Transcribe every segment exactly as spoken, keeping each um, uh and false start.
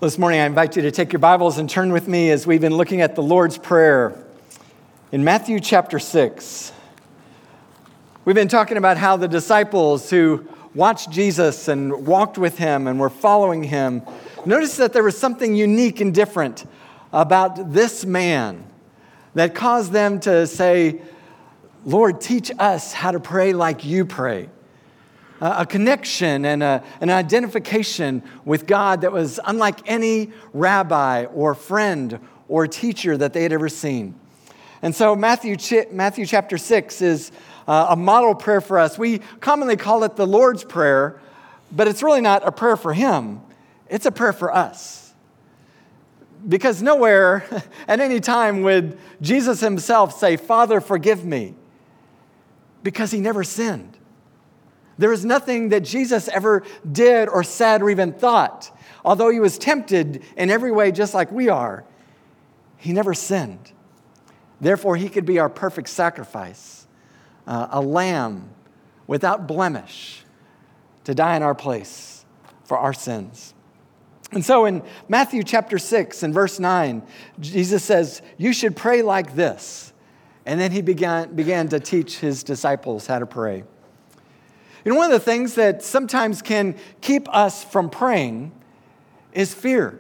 This morning, I invite you to take your Bibles and turn with me as we've been looking at the Lord's Prayer in Matthew chapter six. We've been talking about how the disciples who watched Jesus and walked with him and were following him noticed that there was something unique and different about this man that caused them to say, "Lord, teach us how to pray like you pray." A connection and a, an identification with God that was unlike any rabbi or friend or teacher that they had ever seen. And so Matthew, Matthew chapter six is uh, a model prayer for us. We commonly call it the Lord's Prayer, but it's really not a prayer for him. It's a prayer for us. Because nowhere at any time would Jesus himself say, "Father, forgive me," because he never sinned. There is nothing that Jesus ever did or said or even thought. Although he was tempted in every way just like we are, he never sinned. Therefore, he could be our perfect sacrifice, uh, a lamb without blemish to die in our place for our sins. And so in Matthew chapter six and verse nine, Jesus says, "You should pray like this." And then he began, began to teach his disciples how to pray. You know, one of the things that sometimes can keep us from praying is fear.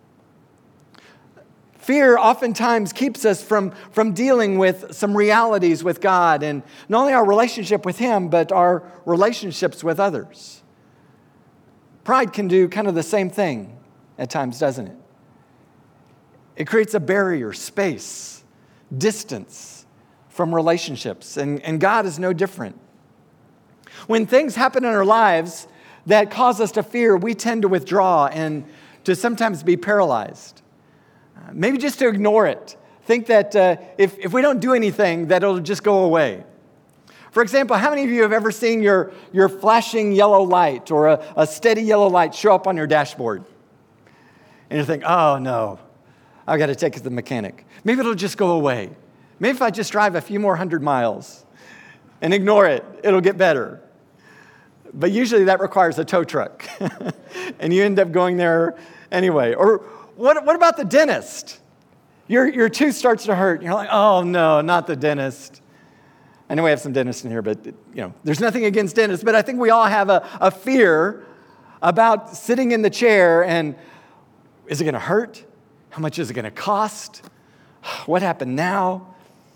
Fear oftentimes keeps us from, from dealing with some realities with God, and not only our relationship with him, but our relationships with others. Pride can do kind of the same thing at times, doesn't it? It creates a barrier, space, distance from relationships, and, and God is no different. When things happen in our lives that cause us to fear, we tend to withdraw and to sometimes be paralyzed. Uh, maybe just to ignore it. Think that uh, if, if we don't do anything, that it'll just go away. For example, how many of you have ever seen your, your flashing yellow light or a, a steady yellow light show up on your dashboard? And you think, "Oh no, I've got to take it to the mechanic. Maybe it'll just go away. Maybe if I just drive a few more hundred miles and ignore it, it'll get better." But usually that requires a tow truck. And you end up going there anyway. Or what, what about the dentist? Your, your tooth starts to hurt. You're like, "Oh no, not the dentist." I know we have some dentists in here, but you know, there's nothing against dentists. But I think we all have a, a fear about sitting in the chair and, is it going to hurt? How much is it going to cost? What happened now?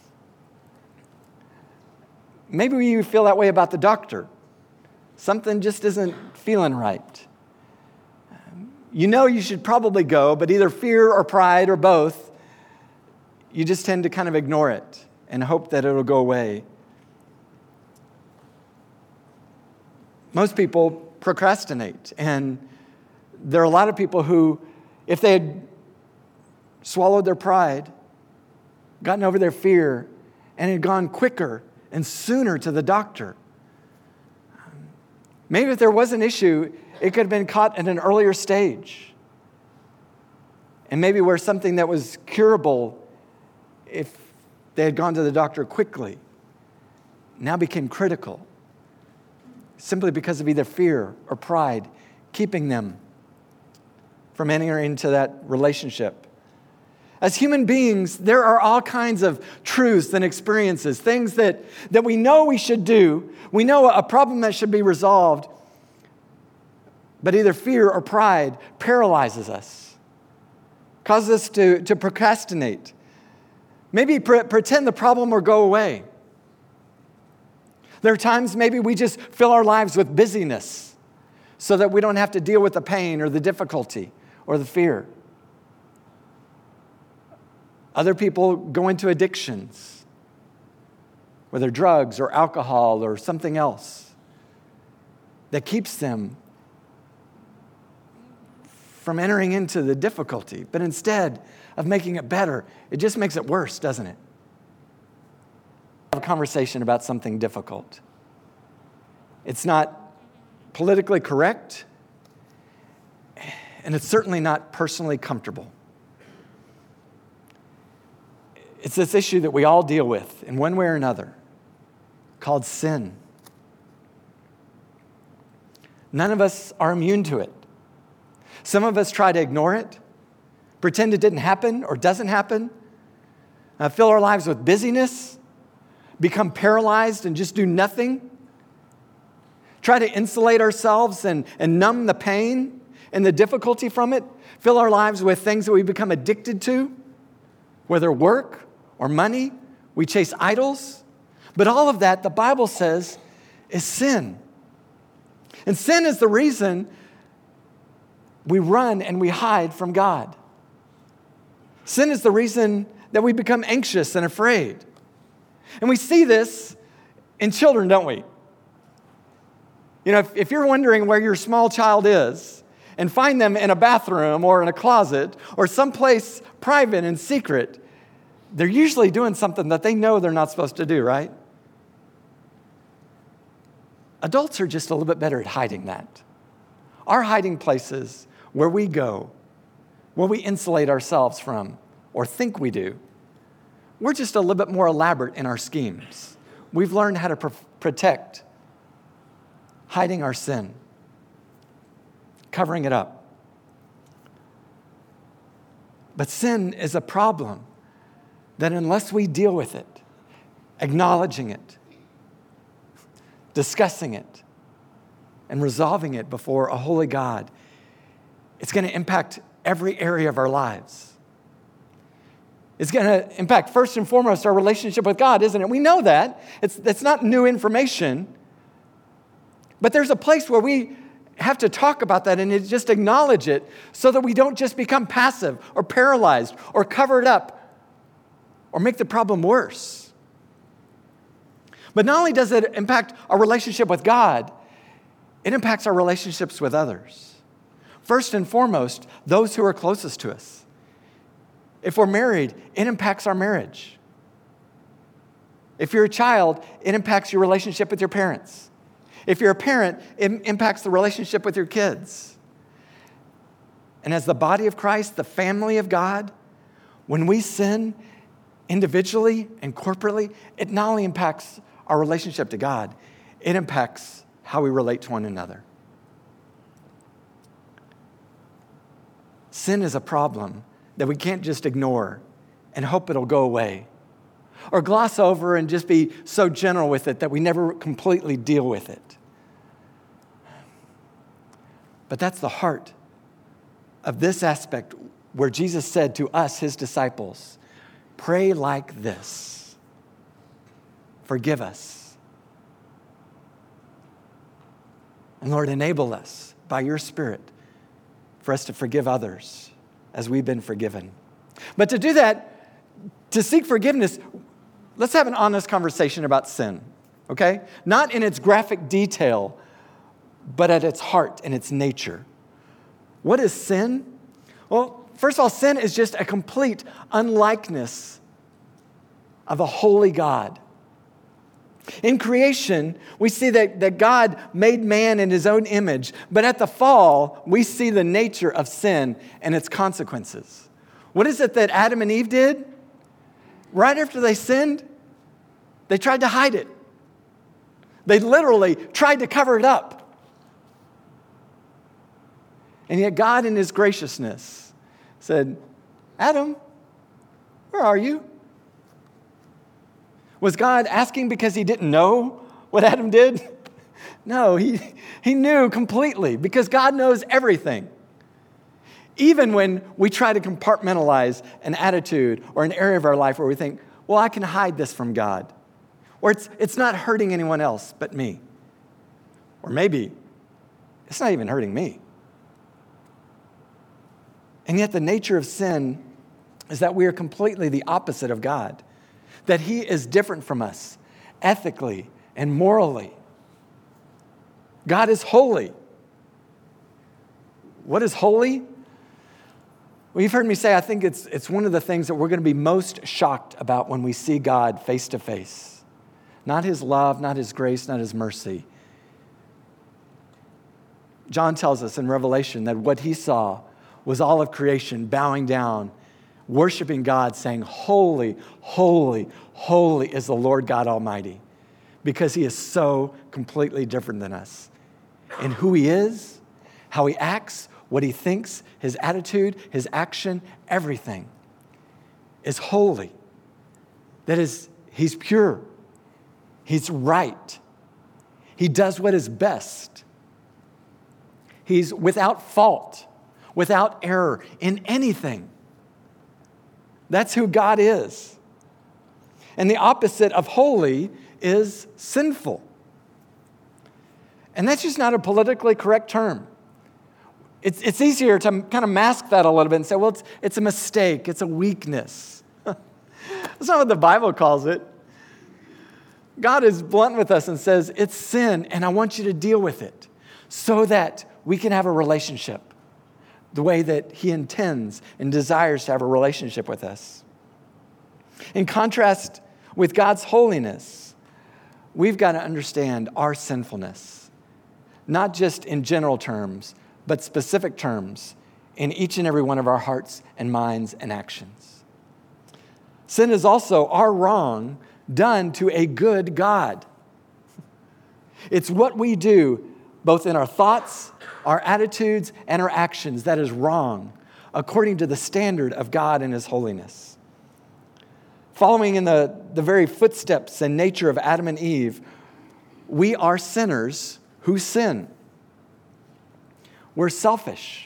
Maybe you feel that way about the doctor. Something just isn't feeling right. You know you should probably go, but either fear or pride or both, you just tend to kind of ignore it and hope that it'll go away. Most people procrastinate, and there are a lot of people who, if they had swallowed their pride, gotten over their fear, and had gone quicker and sooner to the doctor, maybe if there was an issue, it could have been caught at an earlier stage. And maybe where something that was curable, if they had gone to the doctor quickly, now became critical, simply because of either fear or pride, keeping them from entering into that relationship. As human beings, there are all kinds of truths and experiences, things that, that we know we should do. We know a problem that should be resolved, but either fear or pride paralyzes us, causes us to, to procrastinate, maybe pre- pretend the problem will go away. There are times maybe we just fill our lives with busyness so that we don't have to deal with the pain or the difficulty or the fear. Other people go into addictions, whether drugs or alcohol or something else that keeps them from entering into the difficulty. But instead of making it better, it just makes it worse, doesn't it? Have a conversation about something difficult. It's not politically correct, and it's certainly not personally comfortable. It's this issue that we all deal with in one way or another, called sin. None of us are immune to it. Some of us try to ignore it, pretend it didn't happen or doesn't happen, uh, fill our lives with busyness, become paralyzed and just do nothing, try to insulate ourselves and, and numb the pain and the difficulty from it, fill our lives with things that we become addicted to, whether work or money. We chase idols. But all of that, the Bible says, is sin. And sin is the reason we run and we hide from God. Sin is the reason that we become anxious and afraid. And we see this in children, don't we? You know, if, if you're wondering where your small child is and find them in a bathroom or in a closet or someplace private and secret, they're usually doing something that they know they're not supposed to do, right? Adults are just a little bit better at hiding that. Our hiding places where we go, where we insulate ourselves from, or think we do, we're just a little bit more elaborate in our schemes. We've learned how to pr- protect hiding our sin, covering it up. But sin is a problem that unless we deal with it, acknowledging it, discussing it, and resolving it before a holy God, it's going to impact every area of our lives. It's going to impact, first and foremost, our relationship with God, isn't it? We know that. It's, it's not new information. But there's a place where we have to talk about that and just acknowledge it so that we don't just become passive or paralyzed or cover it up or make the problem worse. But not only does it impact our relationship with God, it impacts our relationships with others. First and foremost, those who are closest to us. If we're married, it impacts our marriage. If you're a child, it impacts your relationship with your parents. If you're a parent, it impacts the relationship with your kids. And as the body of Christ, the family of God, when we sin individually and corporately, it not only impacts our relationship to God, it impacts how we relate to one another. Sin is a problem that we can't just ignore and hope it'll go away, or gloss over and just be so general with it that we never completely deal with it. But that's the heart of this aspect where Jesus said to us, his disciples, pray like this: forgive us. And Lord, enable us by your Spirit for us to forgive others as we've been forgiven. But to do that, to seek forgiveness, let's have an honest conversation about sin, okay? Not in its graphic detail, but at its heart and its nature. What is sin? Well, first of all, sin is just a complete unlikeness of a holy God. In creation, we see that, that God made man in his own image, but at the fall, we see the nature of sin and its consequences. What is it that Adam and Eve did? Right after they sinned, they tried to hide it. They literally tried to cover it up. And yet God, in his graciousness, said, Adam, where are you? Was God asking because he didn't know what Adam did? No, he, he knew completely because God knows everything. Even when we try to compartmentalize an attitude or an area of our life where we think, well, I can hide this from God. Or it's, it's not hurting anyone else but me. Or maybe it's not even hurting me. And yet the nature of sin is that we are completely the opposite of God. That he is different from us, ethically and morally. God is holy. What is holy? Well, you've heard me say, I think it's, it's one of the things that we're going to be most shocked about when we see God face to face. Not his love, not his grace, not his mercy. John tells us in Revelation that what he saw was all of creation bowing down, worshiping God, saying, holy, holy, holy is the Lord God Almighty, because he is so completely different than us in who he is, how he acts, what he thinks, his attitude, his action, everything is holy. That is, he's pure. He's right. He does what is best. He's without fault, without error in anything. That's who God is. And the opposite of holy is sinful. And that's just not a politically correct term. It's, it's easier to kind of mask that a little bit and say, well, it's, it's a mistake, it's a weakness. That's not what the Bible calls it. God is blunt with us and says, it's sin, and I want you to deal with it so that we can have a relationship the way that he intends and desires to have a relationship with us. In contrast with God's holiness, we've got to understand our sinfulness, not just in general terms, but specific terms in each and every one of our hearts and minds and actions. Sin is also our wrong done to a good God. It's what we do, both in our thoughts, our attitudes, and our actions, that is wrong, according to the standard of God and his holiness. Following in the, the very footsteps and nature of Adam and Eve, we are sinners who sin. We're selfish.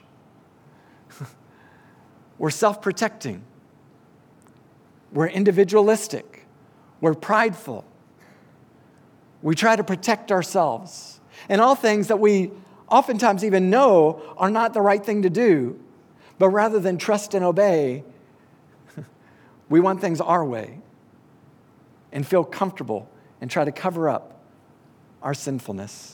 We're self-protecting. We're individualistic. We're prideful. We try to protect ourselves. And all things that we oftentimes even know are not the right thing to do, but rather than trust and obey, we want things our way and feel comfortable and try to cover up our sinfulness.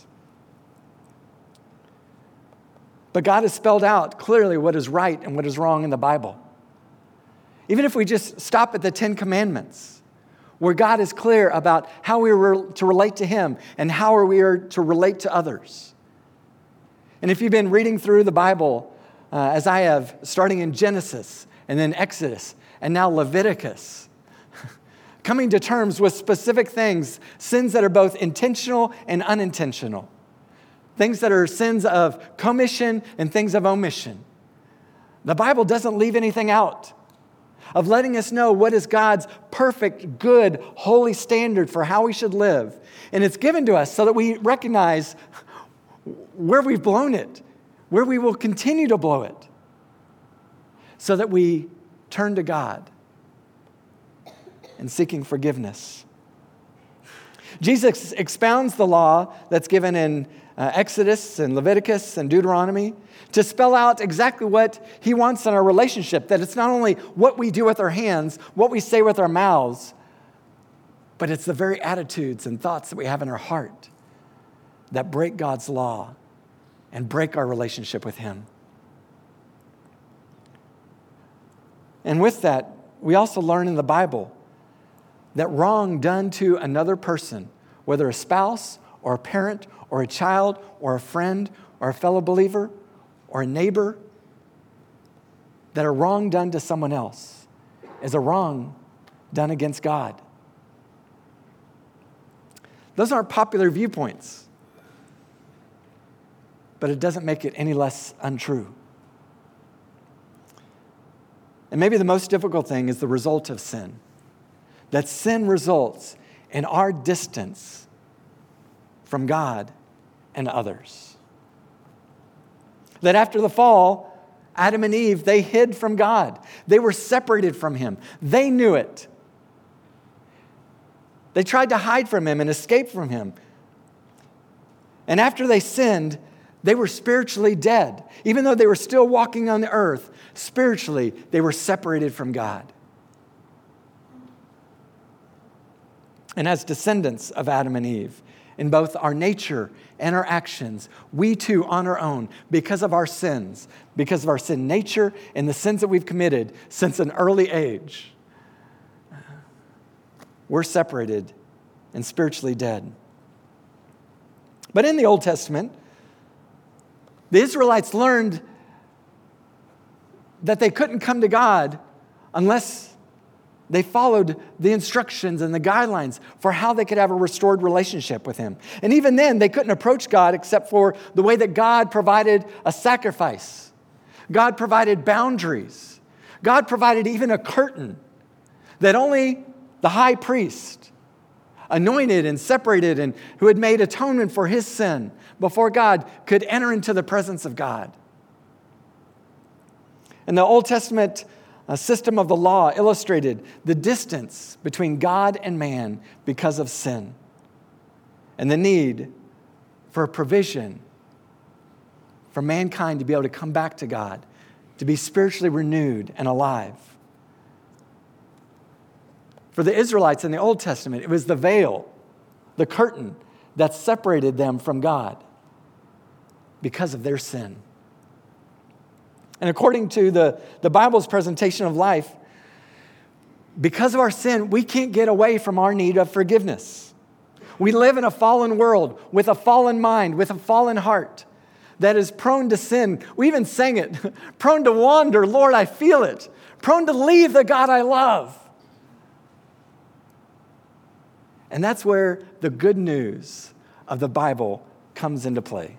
But God has spelled out clearly what is right and what is wrong in the Bible. Even if we just stop at the Ten Commandments, where God is clear about how we are to relate to him and how we are to relate to others. And if you've been reading through the Bible, uh, as I have, starting in Genesis and then Exodus and now Leviticus, coming to terms with specific things, sins that are both intentional and unintentional. Things that are sins of commission and things of omission. The Bible doesn't leave anything out of letting us know what is God's perfect, good, holy standard for how we should live. And it's given to us so that we recognize where we've blown it, where we will continue to blow it, so that we turn to God and seeking forgiveness. Jesus expounds the law that's given in uh, Exodus and Leviticus and Deuteronomy to spell out exactly what he wants in our relationship, that it's not only what we do with our hands, what we say with our mouths, but it's the very attitudes and thoughts that we have in our heart that break God's law and break our relationship with him. And with that, we also learn in the Bible that wrong done to another person, whether a spouse or a parent or a child or a friend or a fellow believer or a neighbor, that a wrong done to someone else is a wrong done against God. Those aren't popular viewpoints, but it doesn't make it any less untrue. And maybe the most difficult thing is the result of sin. That sin results in our distance from God and others. That after the fall, Adam and Eve, they hid from God. They were separated from him. They knew it. They tried to hide from him and escape from him. And after they sinned, they were spiritually dead. Even though they were still walking on the earth, spiritually, they were separated from God. And as descendants of Adam and Eve, in both our nature and our actions, we too, on our own, because of our sins, because of our sin nature and the sins that we've committed since an early age, we're separated and spiritually dead. But in the Old Testament, the Israelites learned that they couldn't come to God unless they followed the instructions and the guidelines for how they could have a restored relationship with him. And even then, they couldn't approach God except for the way that God provided a sacrifice God provided boundaries. God provided even a curtain that only the high priest, anointed and separated and who had made atonement for his sin before God, could enter into the presence of God. And the Old Testament uh, system of the law illustrated the distance between God and man because of sin and the need for a provision for mankind to be able to come back to God, to be spiritually renewed and alive. For the Israelites in the Old Testament, it was the veil, the curtain that separated them from God because of their sin. And according to the, the Bible's presentation of life, because of our sin, we can't get away from our need of forgiveness. We live in a fallen world with a fallen mind, with a fallen heart that is prone to sin. We even sang it, prone to wander, Lord, I feel it. Prone to leave the God I love. And that's where the good news of the Bible comes into play.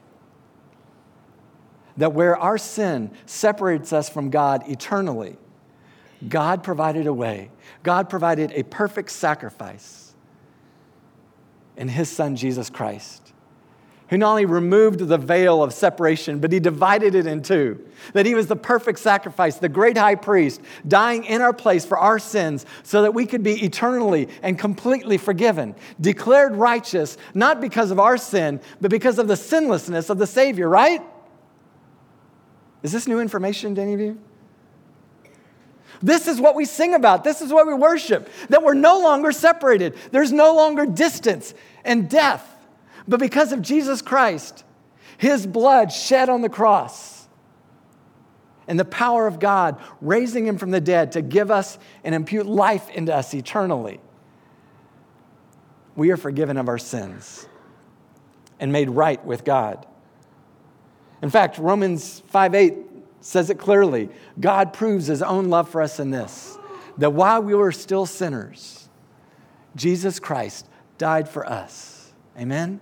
That where our sin separates us from God eternally, God provided a way. God provided a perfect sacrifice in his Son, Jesus Christ, who not only removed the veil of separation, but he divided it in two. That he was the perfect sacrifice, the great high priest, dying in our place for our sins so that we could be eternally and completely forgiven, declared righteous, not because of our sin, but because of the sinlessness of the Savior, right? Is this new information to any of you? This is what we sing about. This is what we worship, that we're no longer separated. There's no longer distance and death. But because of Jesus Christ, his blood shed on the cross, and the power of God raising him from the dead to give us and impute life into us eternally, we are forgiven of our sins and made right with God. In fact, Romans five eight says it clearly. God proves his own love for us in this, that while we were still sinners, Jesus Christ died for us. Amen?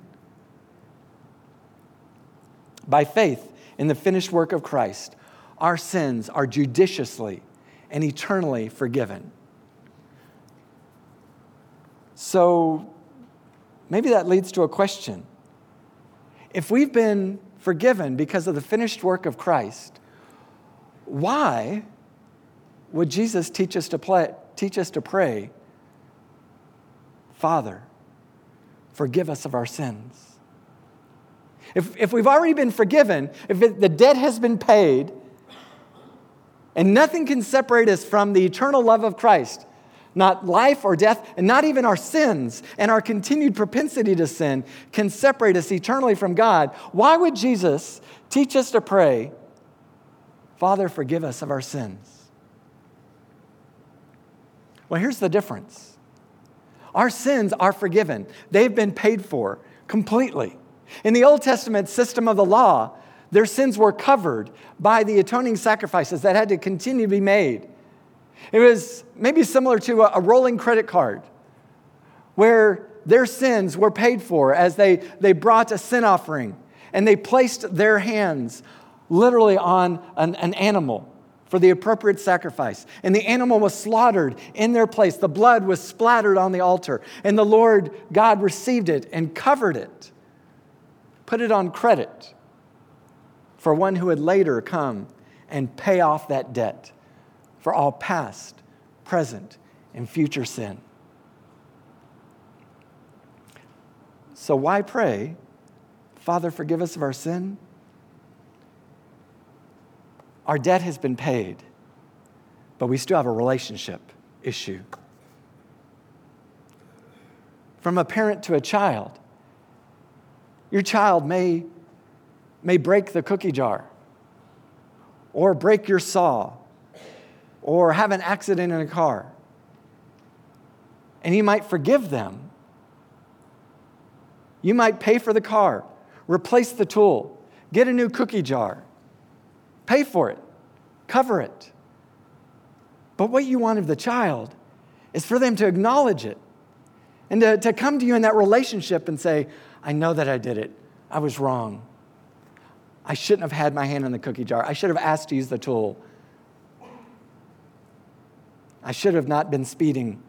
By faith in the finished work of Christ, our sins are judiciously and eternally forgiven. So maybe that leads to a question. If we've been forgiven because of the finished work of Christ, why would Jesus teach us to play, teach us to pray, Father, forgive us of our sins? If, if we've already been forgiven, if it, the debt has been paid, and nothing can separate us from the eternal love of Christ, not life or death, and not even our sins and our continued propensity to sin can separate us eternally from God, why would Jesus teach us to pray, Father, forgive us of our sins? Well, here's the difference. Our sins are forgiven. They've been paid for completely. In the Old Testament system of the law, their sins were covered by the atoning sacrifices that had to continue to be made. It was maybe similar to a rolling credit card where their sins were paid for as they, they brought a sin offering and they placed their hands literally on an, an animal for the appropriate sacrifice. And the animal was slaughtered in their place. The blood was splattered on the altar. And the Lord God received it and covered it, put it on credit for one who would later come and pay off that debt for all past, present, and future sin. So why pray, Father, forgive us of our sin? Our debt has been paid, but we still have a relationship issue. From a parent to a child, your child may, may break the cookie jar, or break your saw, or have an accident in a car. And you might forgive them. You might pay for the car, replace the tool, get a new cookie jar, pay for it, cover it. But what you want of the child is for them to acknowledge it and to, to come to you in that relationship and say, I know that I did it. I was wrong. I shouldn't have had my hand in the cookie jar. I should have asked to use the tool. I should have not been speeding.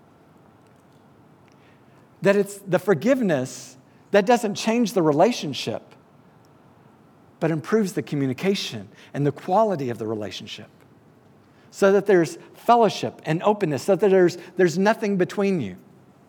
That it's the forgiveness that doesn't change the relationship, but improves the communication and the quality of the relationship. So that there's fellowship and openness, so that there's, there's nothing between you.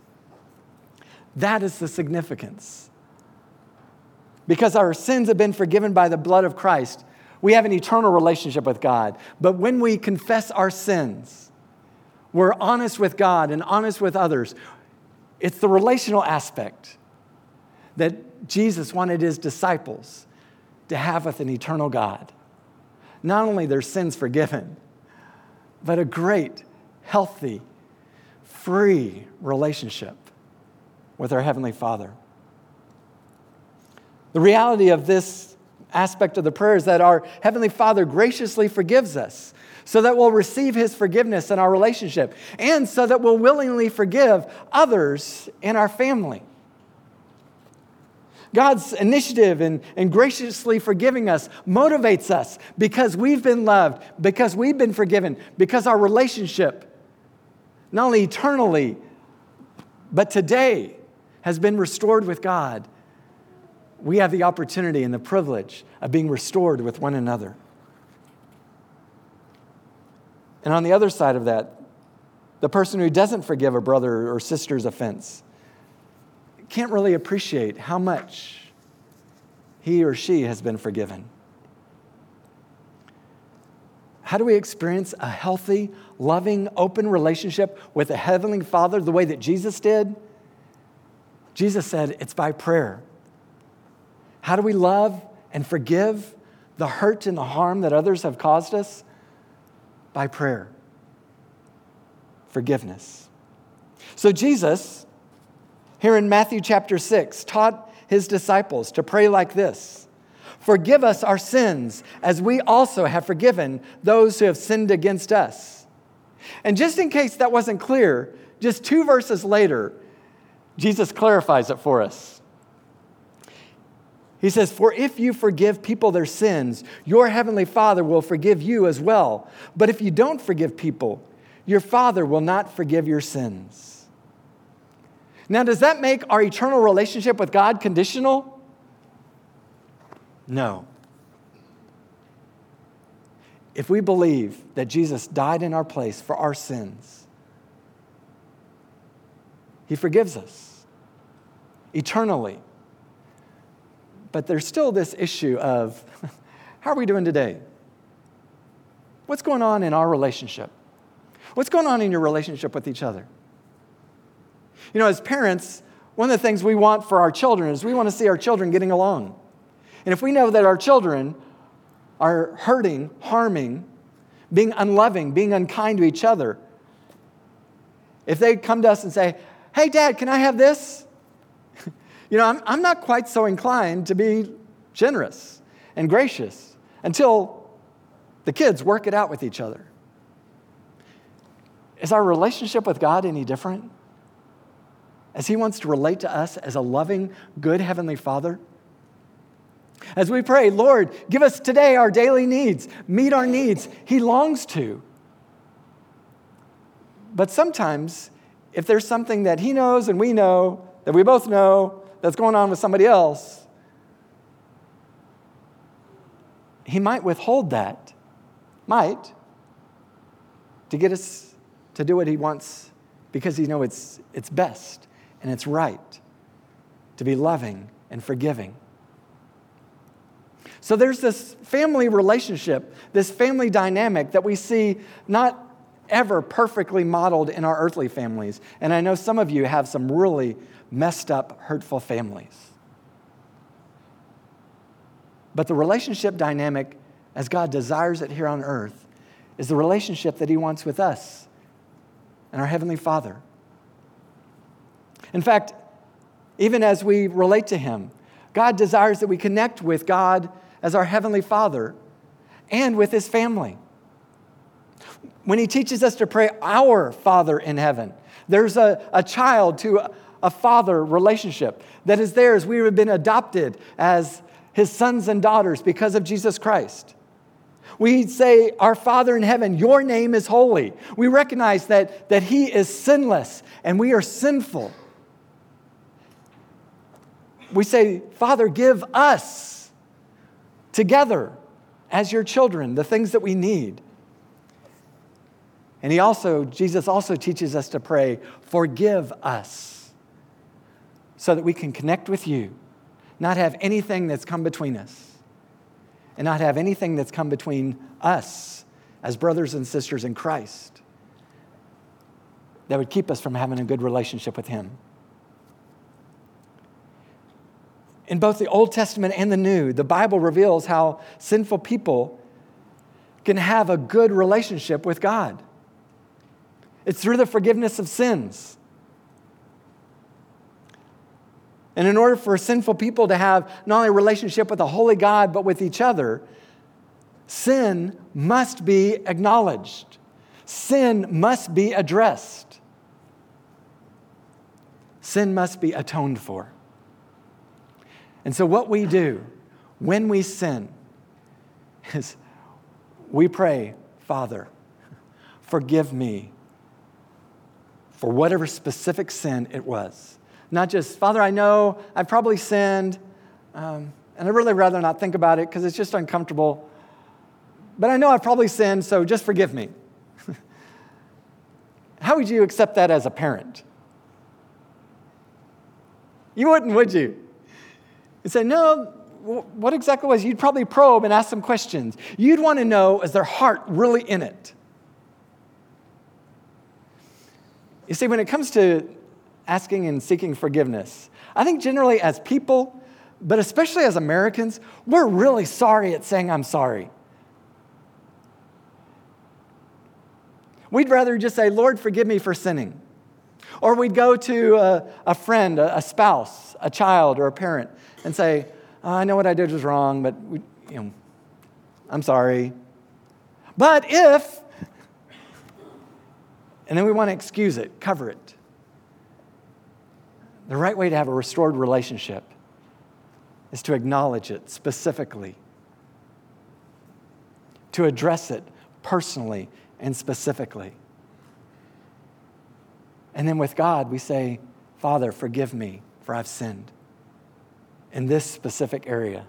That is the significance. Because our sins have been forgiven by the blood of Christ, we have an eternal relationship with God. But when we confess our sins, we're honest with God and honest with others. It's the relational aspect that Jesus wanted his disciples to have with an eternal God. Not only their sins forgiven, but a great, healthy, free relationship with our Heavenly Father. The reality of this aspect of the prayer is that our Heavenly Father graciously forgives us so that we'll receive his forgiveness in our relationship and so that we'll willingly forgive others in our family. God's initiative in, in graciously forgiving us motivates us because we've been loved, because we've been forgiven, because our relationship, not only eternally, but today, has been restored with God. We have the opportunity and the privilege of being restored with one another. And on the other side of that, the person who doesn't forgive a brother or sister's offense can't really appreciate how much he or she has been forgiven. How do we experience a healthy, loving, open relationship with a Heavenly Father the way that Jesus did? Jesus said it's by prayer. How do we love and forgive the hurt and the harm that others have caused us? By prayer. Forgiveness. So Jesus, here in Matthew chapter six, taught his disciples to pray like this: forgive us our sins as we also have forgiven those who have sinned against us. And just in case that wasn't clear, just two verses later, Jesus clarifies it for us. He says, for if you forgive people their sins, your Heavenly Father will forgive you as well. But if you don't forgive people, your Father will not forgive your sins. Now, does that make our eternal relationship with God conditional? No. If we believe that Jesus died in our place for our sins, he forgives us eternally. But there's still this issue of, how are we doing today? What's going on in our relationship? What's going on in your relationship with each other? You know, as parents, one of the things we want for our children is we want to see our children getting along. And if we know that our children are hurting, harming, being unloving, being unkind to each other, if they come to us and say, hey, Dad, can I have this? You know, I'm, I'm not quite so inclined to be generous and gracious until the kids work it out with each other. Is our relationship with God any different? As he wants to relate to us as a loving, good Heavenly Father? As we pray, Lord, give us today our daily needs, meet our needs, he longs to. But sometimes, if there's something that he knows and we know, that we both know, that's going on with somebody else, he might withhold that, might, to get us to do what he wants because he knows it's, it's best and it's right to be loving and forgiving. So there's this family relationship, this family dynamic that we see not ever perfectly modeled in our earthly families. And I know some of you have some really messed up, hurtful families. But the relationship dynamic, as God desires it here on earth, is the relationship that he wants with us and our Heavenly Father. In fact, even as we relate to him, God desires that we connect with God as our Heavenly Father and with his family. When he teaches us to pray, our Father in heaven, there's a, a child to a, a father relationship that is there as we have been adopted as his sons and daughters because of Jesus Christ. We say, our Father in heaven, your name is holy. We recognize that, that he is sinless and we are sinful. We say, Father, give us together as your children the things that we need. And he also, Jesus also teaches us to pray, forgive us, so that we can connect with you, not have anything that's come between us, and not have anything that's come between us as brothers and sisters in Christ that would keep us from having a good relationship with him. In both the Old Testament and the New, the Bible reveals how sinful people can have a good relationship with God. It's through the forgiveness of sins. And in order for sinful people to have not only a relationship with a holy God, but with each other, sin must be acknowledged. Sin must be addressed. Sin must be atoned for. And so what we do when we sin is we pray, Father, forgive me for whatever specific sin it was. Not just, Father, I know I've probably sinned, um, and I'd really rather not think about it because it's just uncomfortable. But I know I've probably sinned, so just forgive me. How would you accept that as a parent? You wouldn't, would you? You'd say, no, what exactly was? You'd probably probe and ask some questions. You'd want to know, is their heart really in it? You see, when it comes to asking and seeking forgiveness, I think generally as people, but especially as Americans, we're really sorry at saying I'm sorry. We'd rather just say, Lord, forgive me for sinning. Or we'd go to a, a friend, a, a spouse, a child, or a parent and say, oh, I know what I did was wrong, but we, you know, I'm sorry. But if, and then we want to excuse it, cover it. The right way to have a restored relationship is to acknowledge it specifically, to address it personally and specifically. And then with God, we say, Father, forgive me, for I've sinned in this specific area.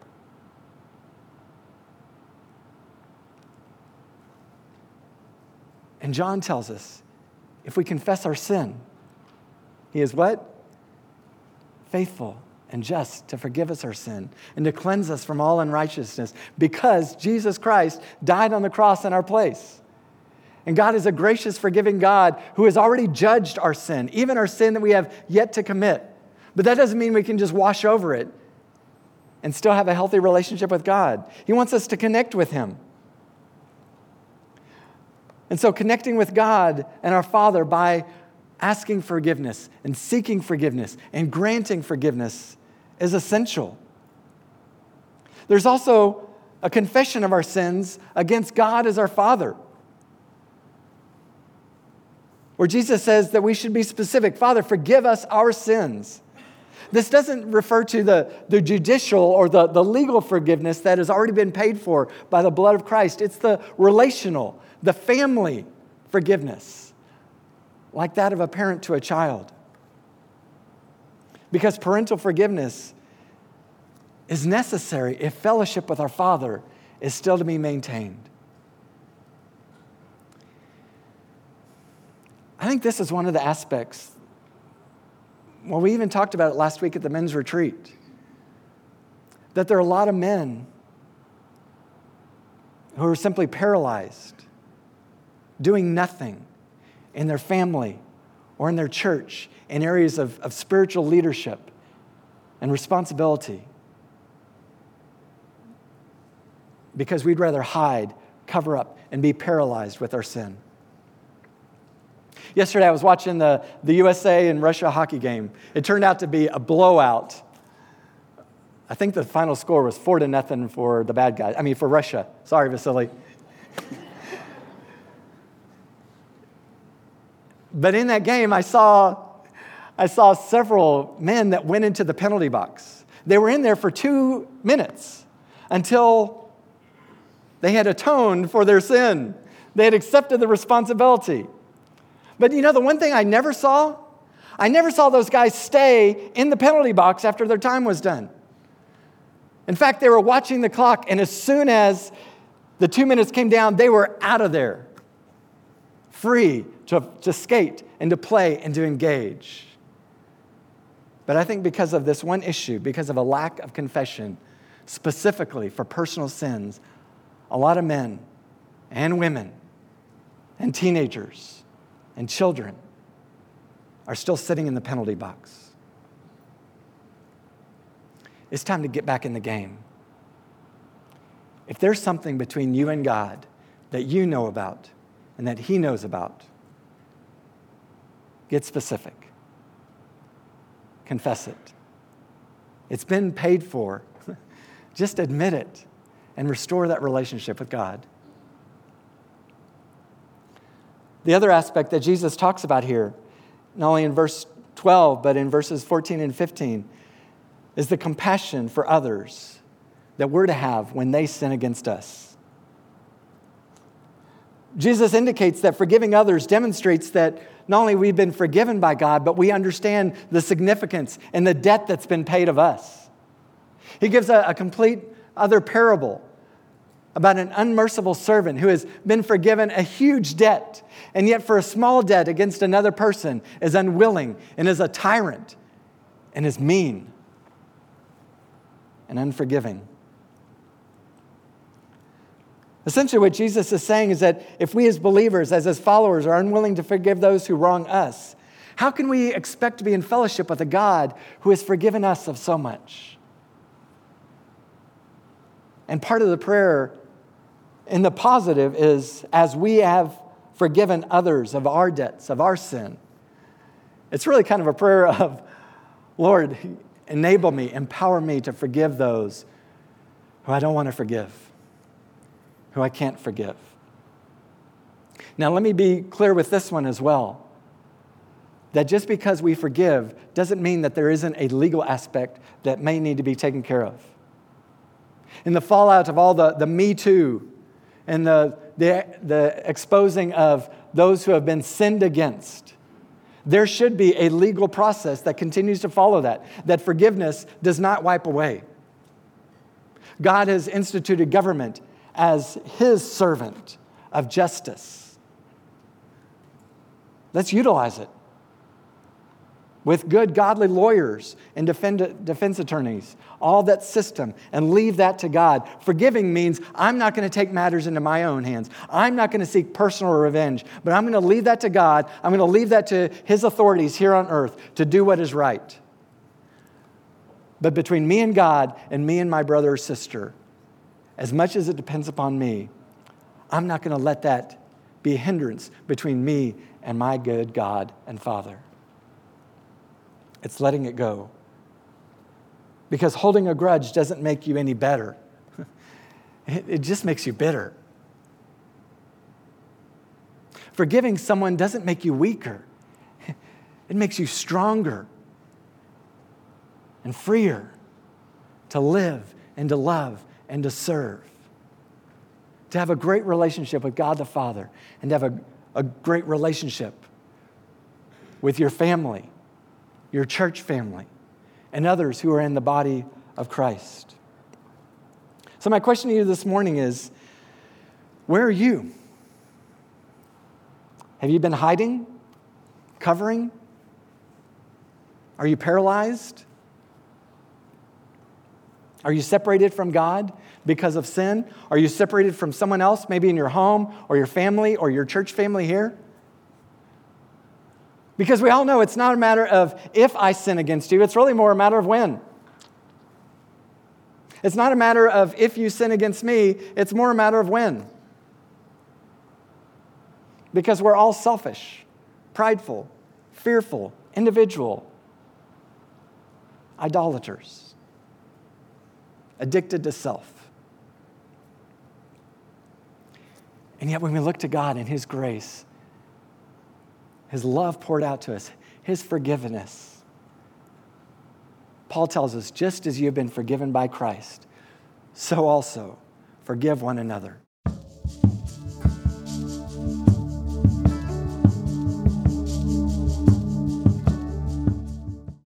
And John tells us, if we confess our sin, he is what? Faithful and just to forgive us our sin and to cleanse us from all unrighteousness because Jesus Christ died on the cross in our place. And God is a gracious, forgiving God who has already judged our sin, even our sin that we have yet to commit. But that doesn't mean we can just wash over it and still have a healthy relationship with God. He wants us to connect with him. And so connecting with God and our Father by asking forgiveness and seeking forgiveness and granting forgiveness is essential. There's also a confession of our sins against God as our Father, where Jesus says that we should be specific. Father, forgive us our sins. This doesn't refer to the, the judicial or the, the legal forgiveness that has already been paid for by the blood of Christ. It's the relational, the family forgiveness, like that of a parent to a child. Because parental forgiveness is necessary if fellowship with our Father is still to be maintained. I think this is one of the aspects, well, we even talked about it last week at the men's retreat, that there are a lot of men who are simply paralyzed, doing nothing in their family or in their church in areas of, of spiritual leadership and responsibility, because we'd rather hide, cover up, and be paralyzed with our sin. Yesterday, I was watching the, the U S A and Russia hockey game. It turned out to be a blowout. I think the final score was four to nothing for the bad guys. I mean, for Russia. Sorry, Vasily. But in that game, I saw, I saw several men that went into the penalty box. They were in there for two minutes until they had atoned for their sin. They had accepted the responsibility. But you know, the one thing I never saw, I never saw those guys stay in the penalty box after their time was done. In fact, they were watching the clock, and as soon as the two minutes came down, they were out of there, free to, to skate and to play and to engage. But I think because of this one issue, because of a lack of confession, specifically for personal sins, a lot of men and women and teenagers and children are still sitting in the penalty box. It's time to get back in the game. If there's something between you and God that you know about and that He knows about, get specific. Confess it. It's been paid for. Just admit it and restore that relationship with God. The other aspect that Jesus talks about here, not only in verse twelve, but in verses fourteen and fifteen, is the compassion for others that we're to have when they sin against us. Jesus indicates that forgiving others demonstrates that not only we've been forgiven by God, but we understand the significance and the debt that's been paid of us. He gives a, a complete other parable about an unmerciful servant who has been forgiven a huge debt, and yet for a small debt against another person is unwilling and is a tyrant and is mean and unforgiving. Essentially, what Jesus is saying is that if we as believers, as His followers, are unwilling to forgive those who wrong us, how can we expect to be in fellowship with a God who has forgiven us of so much? And part of the prayer in the positive is, as we have forgiven others of our debts, of our sin, it's really kind of a prayer of, Lord, enable me, empower me to forgive those who I don't want to forgive, who I can't forgive. Now, let me be clear with this one as well, that just because we forgive doesn't mean that there isn't a legal aspect that may need to be taken care of. In the fallout of all the, the Me Too and the, the, the exposing of those who have been sinned against, there should be a legal process that continues to follow that, that forgiveness does not wipe away. God has instituted government as His servant of justice. Let's utilize it with good, godly lawyers and defend, defense attorneys, all that system, and leave that to God. Forgiving means I'm not going to take matters into my own hands. I'm not going to seek personal revenge, but I'm going to leave that to God. I'm going to leave that to His authorities here on earth to do what is right. But between me and God and me and my brother or sister, as much as it depends upon me, I'm not going to let that be a hindrance between me and my good God and Father. It's letting it go. Because holding a grudge doesn't make you any better. It, it just makes you bitter. Forgiving someone doesn't make you weaker. It makes you stronger and freer to live and to love and to serve. To have a great relationship with God the Father and to have a, a great relationship with your family, your church family, and others who are in the body of Christ. So my question to you this morning is, where are you? Have you been hiding, covering? Are you paralyzed? Are you separated from God because of sin? Are you separated from someone else, maybe in your home or your family or your church family here? Because we all know it's not a matter of if I sin against you, it's really more a matter of when. It's not a matter of if you sin against me, it's more a matter of when. Because we're all selfish, prideful, fearful, individual, idolaters, addicted to self. And yet when we look to God and His grace, His love poured out to us, His forgiveness, Paul tells us, just as you have been forgiven by Christ, so also forgive one another.